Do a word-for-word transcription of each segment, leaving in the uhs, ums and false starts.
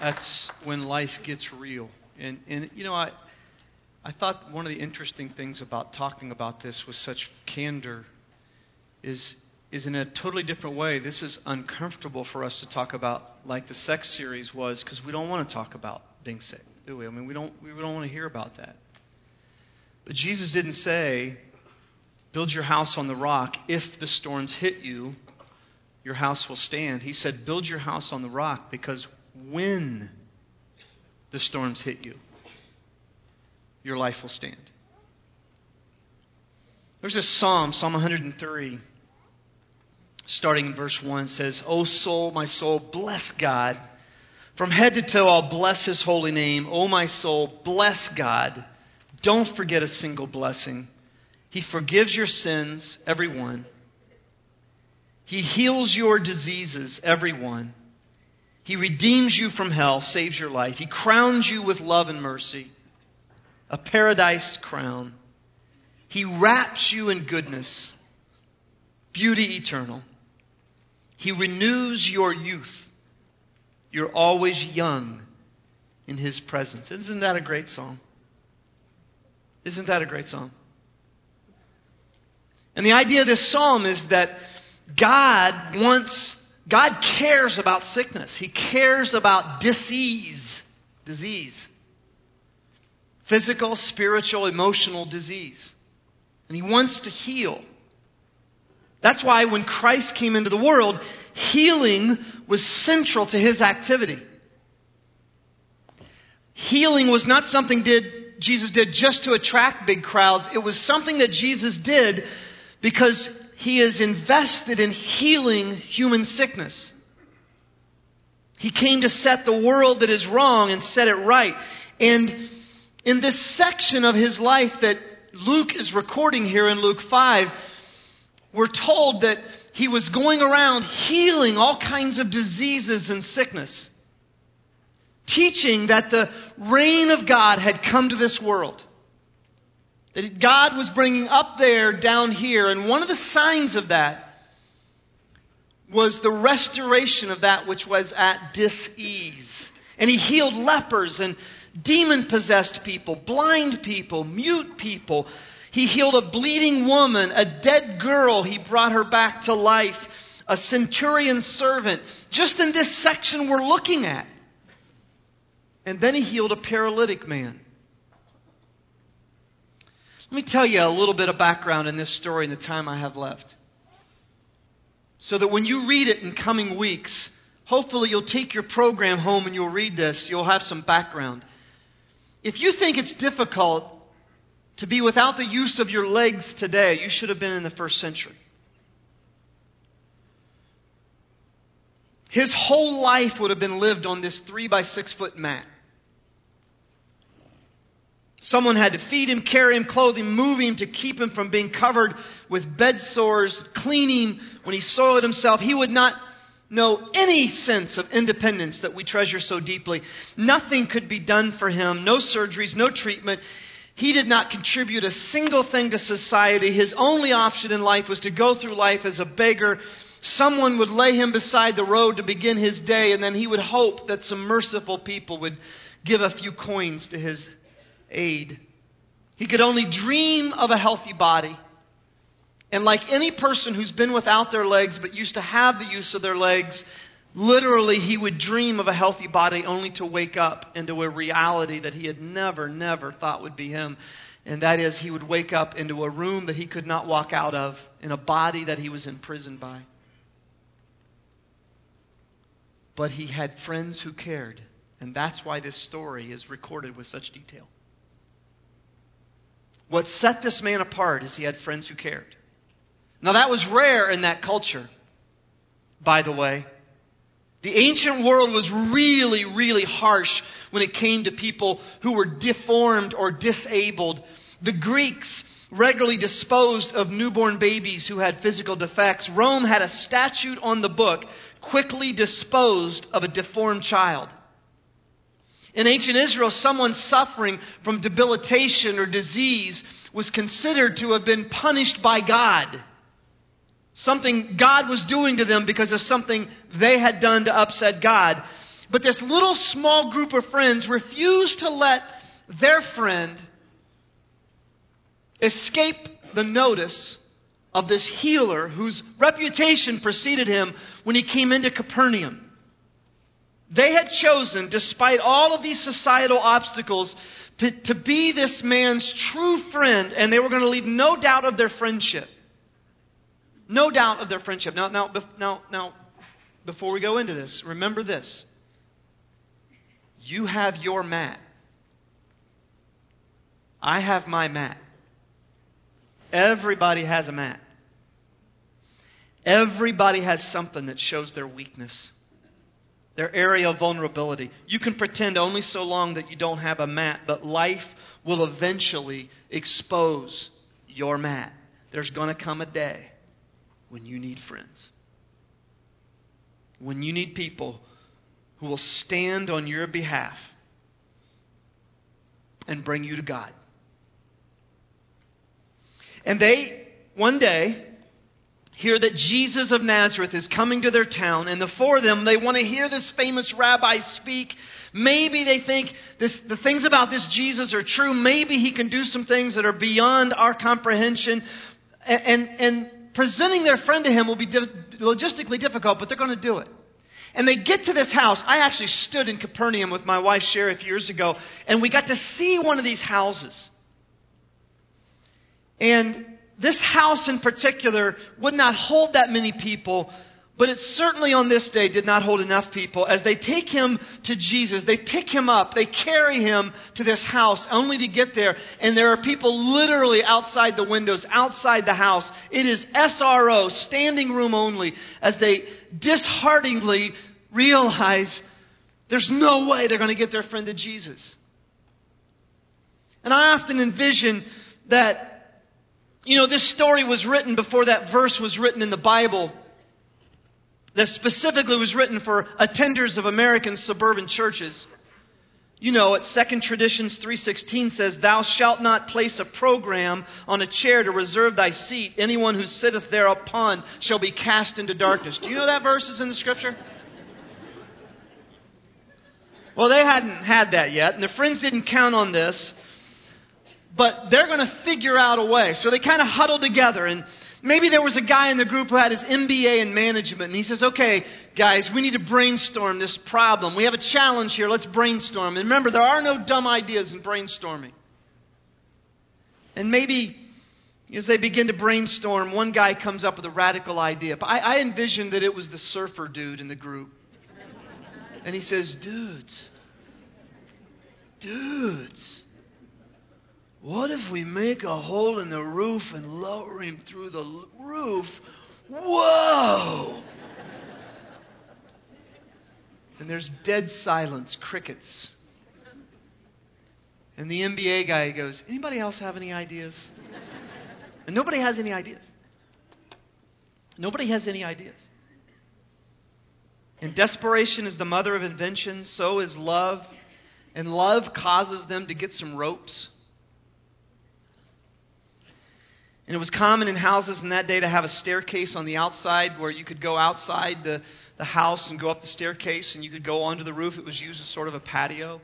That's when life gets real. And, and you know, I, I thought one of the interesting things about talking about this with such candor is, is in a totally different way. This is uncomfortable for us to talk about like the sex series was, because we don't want to talk about being sick, do we? I mean, we don't, we don't want to hear about that. But Jesus didn't say, build your house on the rock. If the storms hit you, your house will stand. He said, build your house on the rock, because when the storms hit you, your life will stand. There's this psalm, Psalm one hundred three, starting in verse one, says, O soul, my soul, bless God. From head to toe, I'll bless His holy name. O my soul, bless God. Don't forget a single blessing. He forgives your sins, every one. He heals your diseases, every one. He redeems you from hell, saves your life. He crowns you with love and mercy, a paradise crown. He wraps you in goodness, beauty eternal. He renews your youth. You're always young in His presence. Isn't that a great song? Isn't that a great song? And the idea of this psalm is that God wants, God cares about sickness. He cares about disease. Disease. Physical, spiritual, emotional disease. And He wants to heal. That's why when Christ came into the world, healing was central to His activity. Healing was not something did Jesus did just to attract big crowds. It was something that Jesus did because He is invested in healing human sickness. He came to set the world that is wrong and set it right. And in this section of His life that Luke is recording here in Luke five, we're told that He was going around healing all kinds of diseases and sickness, teaching that the reign of God had come to this world. That God was bringing up there, down here. And one of the signs of that was the restoration of that which was at dis-ease. And He healed lepers and demon-possessed people, blind people, mute people. He healed a bleeding woman, a dead girl. He brought her back to life. A centurion servant. Just in this section we're looking at. And then He healed a paralytic man. Let me tell you a little bit of background in this story in the time I have left. So that when you read it in coming weeks, hopefully you'll take your program home and you'll read this. You'll have some background. If you think it's difficult to be without the use of your legs today, you should have been in the first century. His whole life would have been lived on this three by six foot mat. Someone had to feed him, carry him, clothe him, move him to keep him from being covered with bed sores, clean him when he soiled himself. He would not know any sense of independence that we treasure so deeply. Nothing could be done for him. No surgeries, no treatment. He did not contribute a single thing to society. His only option in life was to go through life as a beggar. Someone would lay him beside the road to begin his day, and then he would hope that some merciful people would give a few coins to his aid. He could only dream of a healthy body. And like any person who's been without their legs but used to have the use of their legs, literally he would dream of a healthy body only to wake up into a reality that he had never, never thought would be him. And that is, he would wake up into a room that he could not walk out of, in a body that he was imprisoned by. But he had friends who cared. And that's why this story is recorded with such detail. What set this man apart is he had friends who cared. Now that was rare in that culture, by the way. The ancient world was really, really harsh when it came to people who were deformed or disabled. The Greeks regularly disposed of newborn babies who had physical defects. Rome had a statute on the book, quickly disposed of a deformed child. In ancient Israel, someone suffering from debilitation or disease was considered to have been punished by God. Something God was doing to them because of something they had done to upset God. But this little small group of friends refused to let their friend escape the notice of this healer whose reputation preceded him when he came into Capernaum. They had chosen, despite all of these societal obstacles, to, to be this man's true friend, and they were going to leave no doubt of their friendship. No doubt of their friendship. Now, now, now, now, before we go into this, remember this. You have your mat. I have my mat. Everybody has a mat. Everybody has something that shows their weakness, their area of vulnerability. You can pretend only so long that you don't have a mat, but life will eventually expose your mat. There's going to come a day when you need friends. When you need people who will stand on your behalf and bring you to God. And they, one day, hear that Jesus of Nazareth is coming to their town, and the four of them, they want to hear this famous rabbi speak. Maybe they think this, the things about this Jesus are true. Maybe he can do some things that are beyond our comprehension. And, and, and presenting their friend to him will be di- logistically difficult, but they're going to do it. And they get to this house. I actually stood in Capernaum with my wife Sheriff years ago, and we got to see one of these houses. And this house in particular would not hold that many people, but it certainly on this day did not hold enough people. As they take him to Jesus, they pick him up, they carry him to this house only to get there. And there are people literally outside the windows, outside the house. It is S R O, standing room only, as they dishearteningly realize there's no way they're going to get their friend to Jesus. And I often envision that, you know, this story was written before that verse was written in the Bible that specifically was written for attenders of American suburban churches. You know it, Second Traditions three sixteen says, "Thou shalt not place a program on a chair to reserve thy seat. Anyone who sitteth thereupon shall be cast into darkness." Do you know that verse is in the Scripture? Well, they hadn't had that yet, and their friends didn't count on this. But they're going to figure out a way. So they kind of huddle together. And maybe there was a guy in the group who had his M B A in management. And he says, "Okay, guys, we need to brainstorm this problem. We have a challenge here. Let's brainstorm." And remember, there are no dumb ideas in brainstorming. And maybe as they begin to brainstorm, one guy comes up with a radical idea. But I, I envisioned that it was the surfer dude in the group. And he says, dudes, dudes, what if we make a hole in the roof and lower him through the roof? Whoa! And there's dead silence, crickets. And the M B A guy goes, "Anybody else have any ideas?" And nobody has any ideas. Nobody has any ideas. And desperation is the mother of invention, so is love. And love causes them to get some ropes. And it was common in houses in that day to have a staircase on the outside where you could go outside the, the house and go up the staircase and you could go onto the roof. It was used as sort of a patio.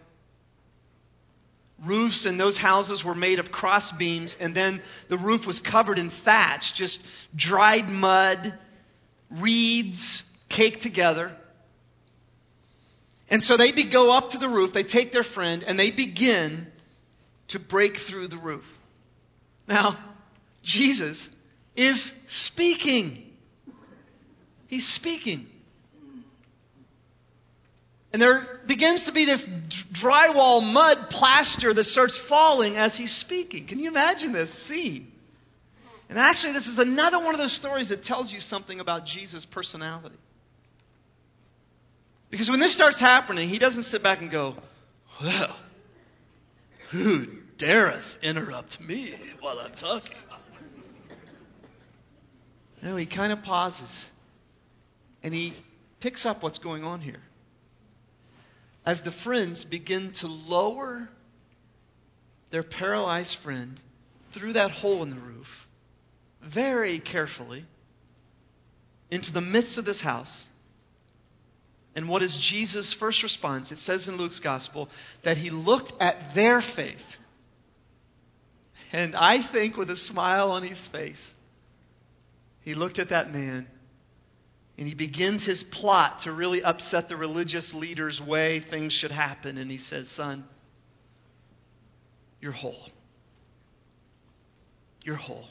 Roofs in those houses were made of cross beams, and then the roof was covered in thatch, just dried mud, reeds caked together. And so they be, go up to the roof, they take their friend, and they begin to break through the roof. Now, Jesus is speaking. He's speaking. And there begins to be this drywall mud plaster that starts falling as he's speaking. Can you imagine this scene? And actually, this is another one of those stories that tells you something about Jesus' personality. Because when this starts happening, he doesn't sit back and go, "Well, who dareth interrupt me while I'm talking?" No, he kind of pauses. And he picks up what's going on here. As the friends begin to lower their paralyzed friend through that hole in the roof, very carefully, into the midst of this house, And what is Jesus' first response? It says in Luke's gospel that he looked at their faith. And I think with a smile on his face, he looked at that man and he begins his plot to really upset the religious leaders' way things should happen. And he says, son, you're whole. You're whole.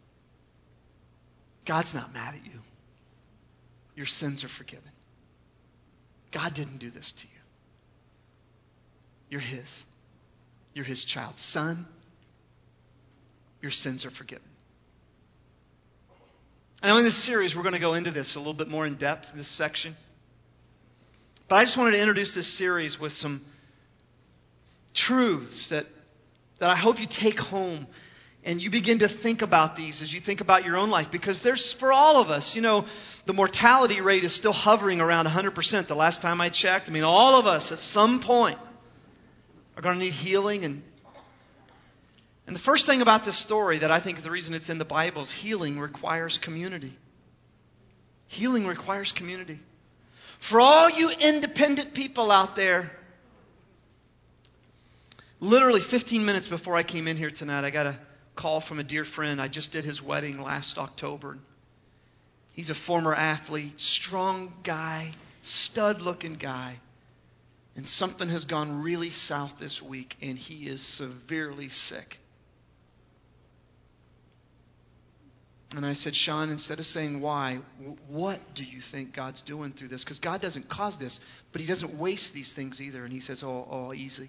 God's not mad at you. Your sins are forgiven. God didn't do this to you. You're His. You're His child. Son, your sins are forgiven. I know in this series we're going to go into this a little bit more in depth, in this section. But I just wanted to introduce this series with some truths that, that I hope you take home and you begin to think about these as you think about your own life. Because there's, for all of us, you know, the mortality rate is still hovering around one hundred percent the last time I checked. I mean, all of us at some point are going to need healing. And, and the first thing about this story that I think is the reason it's in the Bible is healing requires community. Healing requires community. For all you independent people out there, literally fifteen minutes before I came in here tonight, I got a call from a dear friend. I just did his wedding last October. He's a former athlete, strong guy, stud-looking guy. And something has gone really south this week, and he is severely sick. And I said, Sean, instead of saying why, what do you think God's doing through this? Because God doesn't cause this, but He doesn't waste these things either. And he says, oh, oh, easy.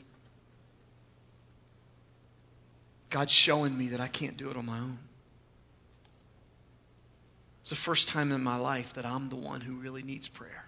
God's showing me that I can't do it on my own. It's the first time in my life that I'm the one who really needs prayer.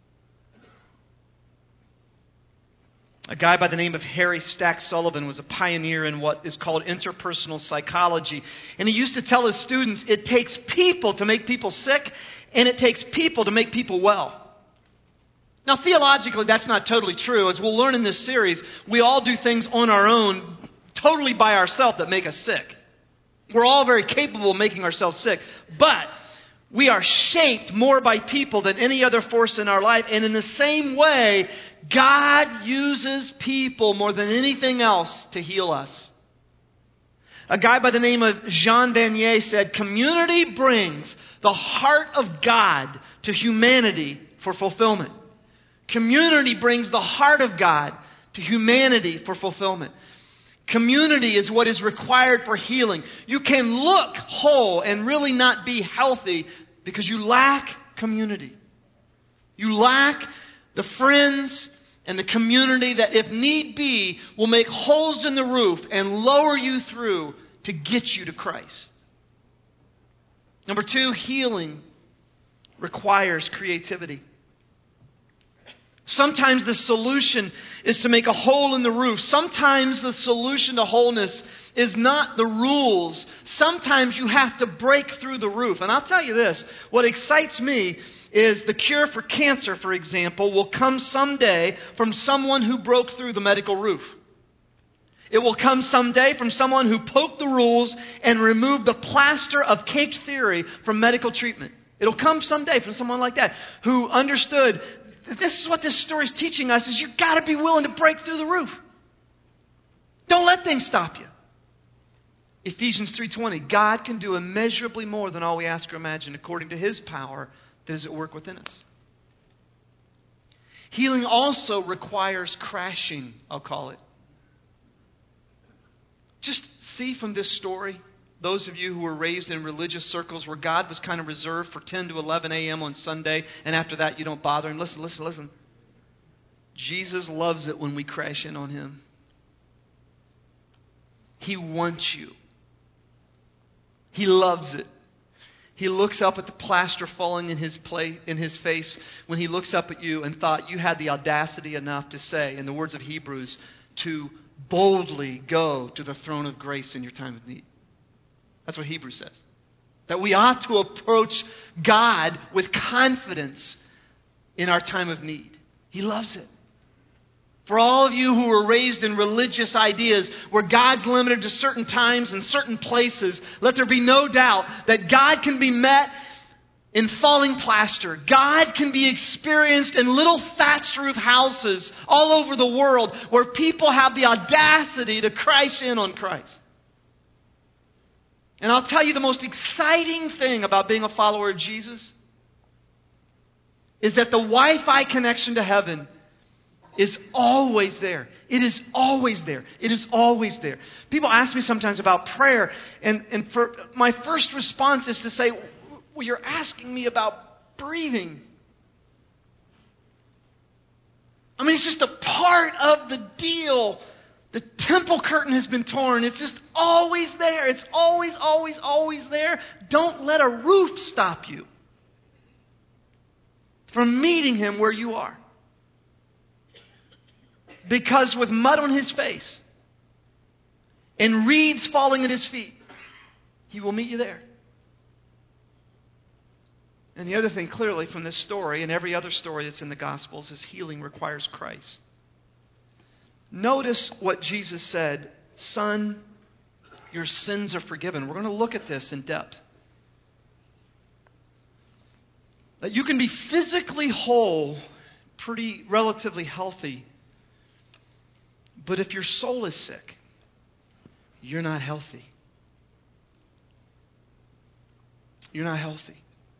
A guy by the name of Harry Stack Sullivan was a pioneer in what is called interpersonal psychology. And he used to tell his students, it takes people to make people sick, and it takes people to make people well. Now, theologically, that's not totally true. As we'll learn in this series, we all do things on our own, totally by ourselves, that make us sick. We're all very capable of making ourselves sick. But we are shaped more by people than any other force in our life. And in the same way, God uses people more than anything else to heal us. A guy by the name of Jean Vanier said, community brings the heart of God to humanity for fulfillment. Community brings the heart of God to humanity for fulfillment. Community is what is required for healing. You can look whole and really not be healthy because you lack community. You lack the friends and the community that, if need be, will make holes in the roof and lower you through to get you to Christ. Number two, healing requires creativity. Sometimes the solution is to make a hole in the roof. Sometimes the solution to wholeness is not the rules. Sometimes you have to break through the roof. And I'll tell you this, what excites me is the cure for cancer, for example, will come someday from someone who broke through the medical roof. It will come someday from someone who poked the rules and removed the plaster of cake theory from medical treatment. It'll come someday from someone like that who understood this is what this story is teaching us, is you've got to be willing to break through the roof. Don't let things stop you. Ephesians three twenty, God can do immeasurably more than all we ask or imagine according to His power that is at work within us. Healing also requires crashing, I'll call it. Just see from this story, those of you who were raised in religious circles where God was kind of reserved for ten to eleven a.m. on Sunday, and after that you don't bother Him. Listen, listen, listen. Jesus loves it when we crash in on Him. He wants you. He loves it. He looks up at the plaster falling in his play, in his face when He looks up at you and thought you had the audacity enough to say, in the words of Hebrews, to boldly go to the throne of grace in your time of need. That's what Hebrews says. That we ought to approach God with confidence in our time of need. He loves it. For all of you who were raised in religious ideas where God's limited to certain times and certain places, let there be no doubt that God can be met in falling plaster. God can be experienced experienced in little thatched roof houses all over the world where people have the audacity to crash in on Christ. And I'll tell you the most exciting thing about being a follower of Jesus is that the Wi-Fi connection to heaven is always there. It is always there. It is always there. People ask me sometimes about prayer, and, and for my first response is to say, well, you're asking me about breathing. I mean, it's just a part of the deal. The temple curtain has been torn. It's just always there. It's always, always, always there. Don't let a roof stop you from meeting Him where you are. Because with mud on His face and reeds falling at His feet, He will meet you there. And the other thing clearly from this story and every other story that's in the Gospels is healing requires Christ. Notice what Jesus said, "Son, your sins are forgiven." We're going to look at this in depth. That you can be physically whole, pretty relatively healthy, but if your soul is sick, you're not healthy. You're not healthy.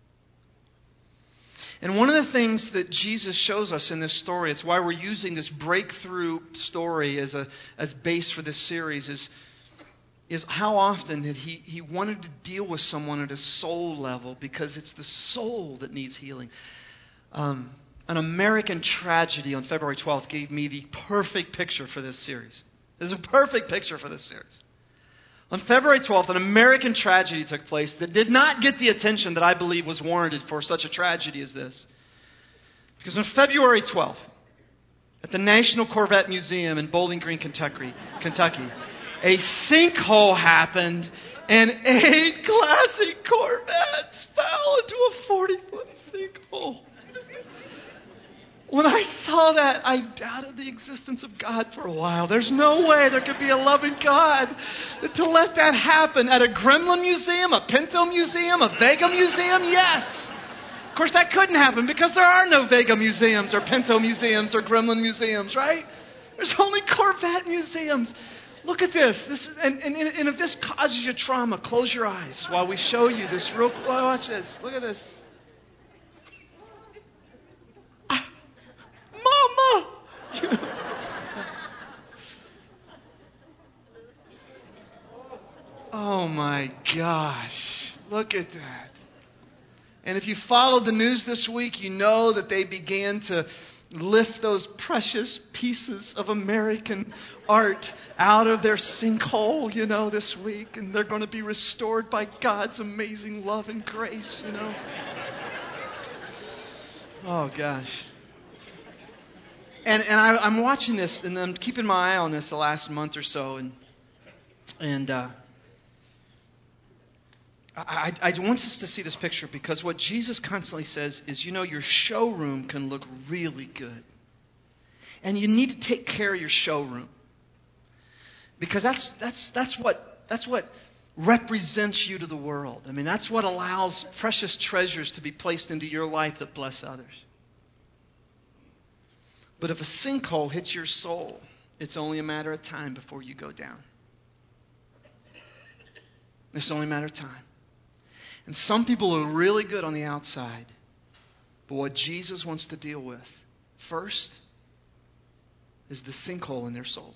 And one of the things that Jesus shows us in this story, it's why we're using this breakthrough story as a as base for this series, is, is how often that he, he wanted to deal with someone at a soul level, because it's the soul that needs healing. Um, an American tragedy on February twelfth gave me the perfect picture for this series. There's a perfect picture for this series. On February twelfth, an American tragedy took place that did not get the attention that I believe was warranted for such a tragedy as this. Because on February twelfth, at the National Corvette Museum in Bowling Green, Kentucky, Kentucky, a sinkhole happened and eight classic Corvettes fell into a forty-foot sinkhole. When I saw that, I doubted the existence of God for a while. There's no way there could be a loving God to let that happen at a Gremlin museum, a Pinto museum, a Vega museum. Yes. Of course, that couldn't happen because there are no Vega museums or Pinto museums or Gremlin museums, right? There's only Corvette museums. Look at this. This and, and, and if this causes you trauma, close your eyes while we show you this real. Watch this. Look at this. Mama! You know. Oh my gosh. Look at that. And if you followed the news this week, you know that they began to lift those precious pieces of American art out of their sinkhole, you know, this week. And they're going to be restored by God's amazing love and grace, you know. Oh gosh. And and I, I'm watching this, and I'm keeping my eye on this the last month or so, and and uh, I, I want us to see this picture, because what Jesus constantly says is, you know, your showroom can look really good, and you need to take care of your showroom, because that's that's that's what that's what represents you to the world. I mean, that's what allows precious treasures to be placed into your life that bless others. But if a sinkhole hits your soul, it's only a matter of time before you go down. It's only a matter of time. And some people are really good on the outside. But what Jesus wants to deal with first is the sinkhole in their soul.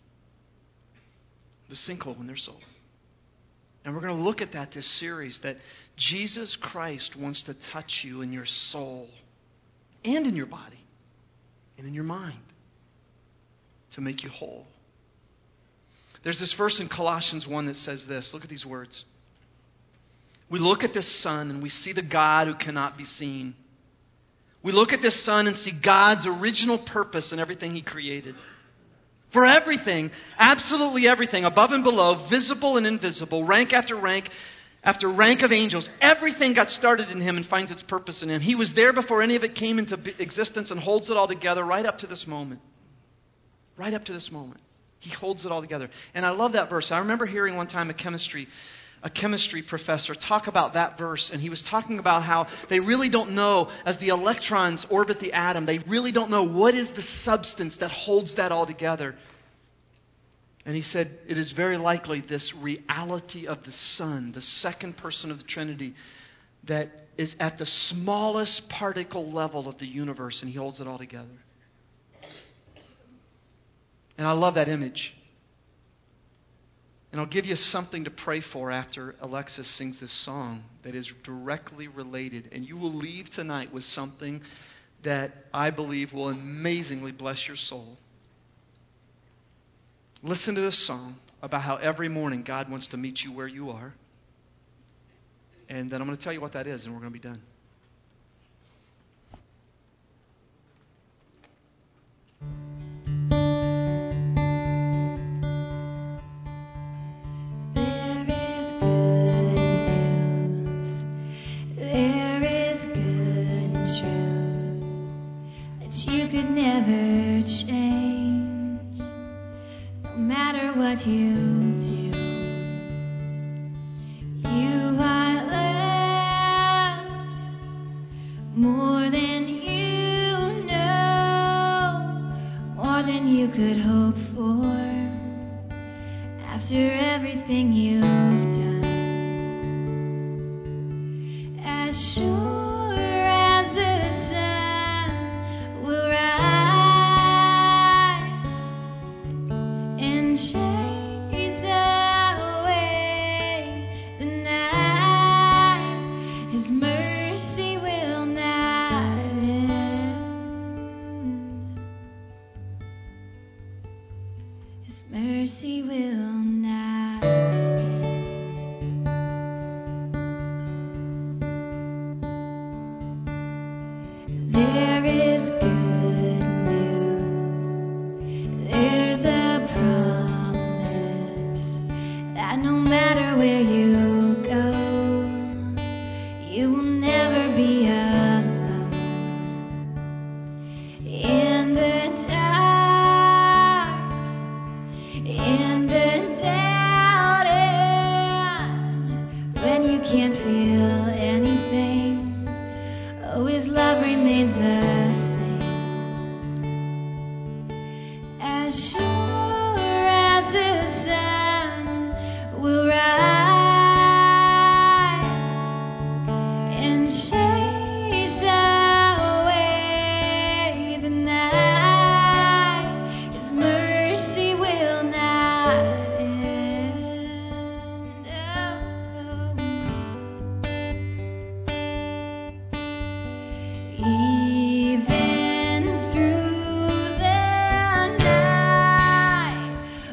The sinkhole in their soul. And we're going to look at that this series, that Jesus Christ wants to touch you in your soul and in your body. And in your mind, to make you whole. There's this verse in Colossians one that says this. Look at these words. We look at this sun and we see the God who cannot be seen. We look at this sun and see God's original purpose in everything He created. For everything, absolutely everything, above and below, visible and invisible, rank after rank, after rank of angels, everything got started in Him and finds its purpose in Him. He was there before any of it came into existence and holds it all together right up to this moment. Right up to this moment. He holds it all together. And I love that verse. I remember hearing one time a chemistry a chemistry professor, talk about that verse, and he was talking about how they really don't know, as the electrons orbit the atom, they really don't know what is the substance that holds that all together. And he said, it is very likely this reality of the Son, the second person of the Trinity, that is at the smallest particle level of the universe, and he holds it all together. And I love that image. And I'll give you something to pray for after Alexis sings this song that is directly related. And you will leave tonight with something that I believe will amazingly bless your soul. Listen to this song about how every morning God wants to meet you where you are. And then I'm going to tell you what that is, and we're going to be done. What you do, you are loved more than you know, more than you could hope for. After everything you've done, as sure as the sun will rise and shine. Mercy will not end. There is good news. There's a promise that no matter where you go, you will never be alone. In the dark, in the doubt, and when you can't feel anything, oh, His love remains the same. As sure as the sun will rise and chase away the night, His mercy will not end. Oh. Even through the night,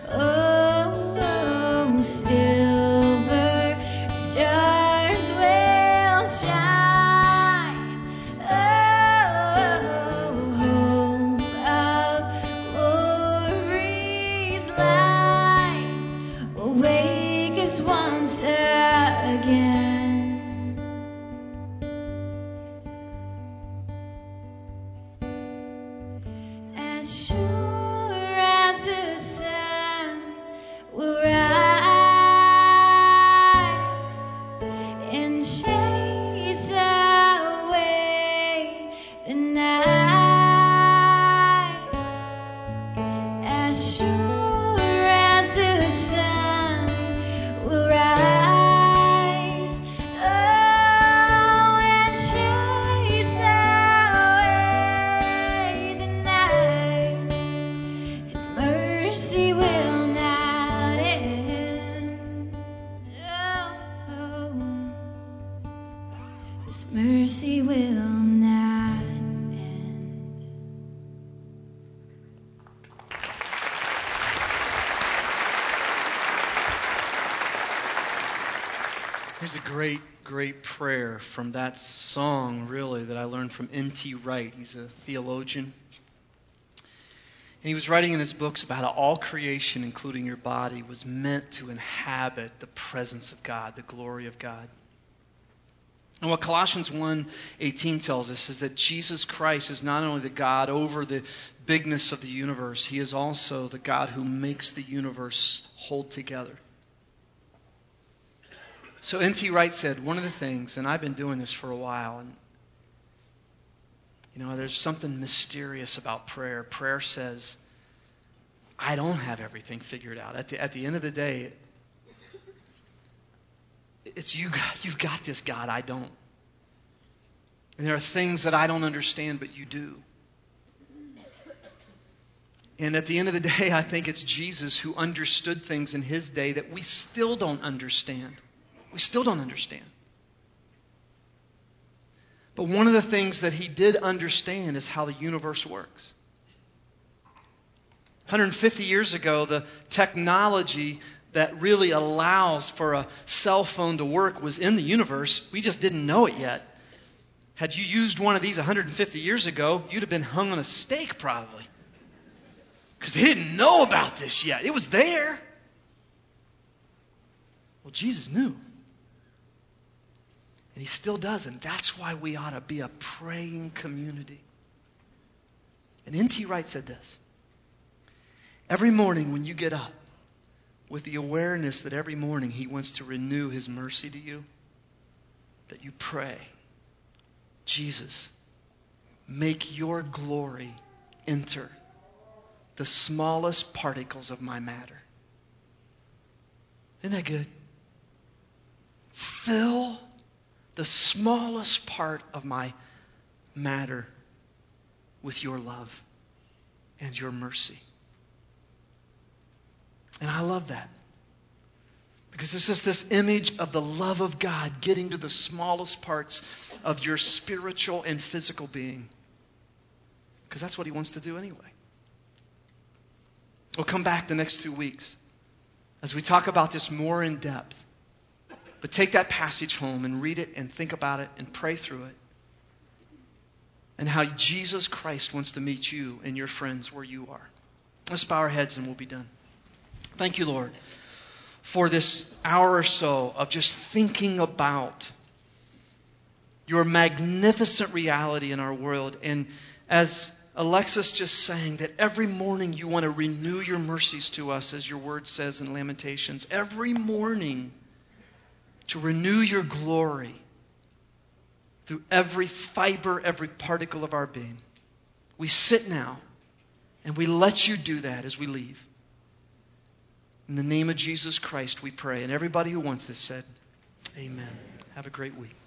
oh, silver stars will shine. Oh, hope of glory's light will wake us once again. As sure as the sun will rise and chase away the night, as sure as the sun will rise, oh, and chase away the night, His mercy will not end. Oh, His mercy will not end. Here's a great, great prayer from that song, really, that I learned from N T Wright. He's a theologian. And he was writing in his books about how all creation, including your body, was meant to inhabit the presence of God, the glory of God. And what Colossians one eighteen tells us is that Jesus Christ is not only the God over the bigness of the universe, He is also the God who makes the universe hold together. So N T Wright said, one of the things, and I've been doing this for a while, and you know, there's something mysterious about prayer. Prayer says, I don't have everything figured out. At the, at the end of the day, it's you, you've got this, God, I don't. And there are things that I don't understand, but you do. And at the end of the day, I think it's Jesus who understood things in his day that we still don't understand. We still don't understand. But one of the things that he did understand is how the universe works. one hundred fifty years ago, the technology that really allows for a cell phone to work was in the universe. We just didn't know it yet. Had you used one of these one hundred fifty years ago, you'd have been hung on a stake probably. Because they didn't know about this yet. It was there. Well, Jesus knew. And he still does. And that's why we ought to be a praying community. And N T Wright said this. Every morning when you get up, with the awareness that every morning he wants to renew his mercy to you, that you pray, Jesus, make your glory enter the smallest particles of my matter. Isn't that good? Fill the smallest part of my matter with your love and your mercy. And I love that. Because this is this image of the love of God getting to the smallest parts of your spiritual and physical being. Because that's what he wants to do anyway. We'll come back the next two weeks as we talk about this more in depth. But take that passage home and read it and think about it and pray through it. And how Jesus Christ wants to meet you and your friends where you are. Let's bow our heads and we'll be done. Thank you, Lord, for this hour or so of just thinking about your magnificent reality in our world. And as Alexis just sang, that every morning you want to renew your mercies to us, as your word says in Lamentations. Every morning to renew your glory through every fiber, every particle of our being. We sit now and we let you do that as we leave. In the name of Jesus Christ we pray. And everybody who wants this said, amen. Have a great week.